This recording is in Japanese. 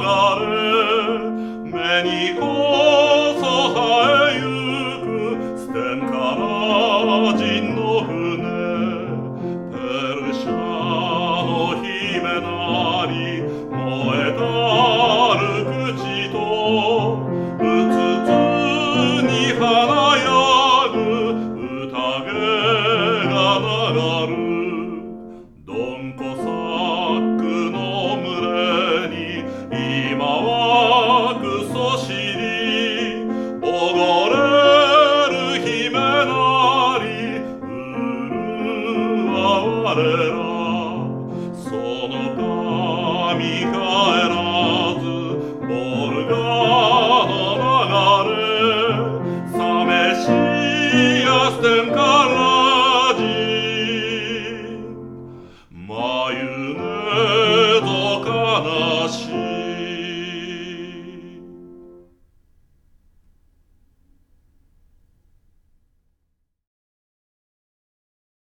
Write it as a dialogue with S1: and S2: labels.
S1: れ目にこそ生えゆくステンカラ人の船ペルシャの姫なり燃えたる口とうつつに華やぐ宴が流るどんこサックの群れに今はクソ尻おごれる姫なり潤われらその神帰らずボルガの流れサメシやステンカラ人眉根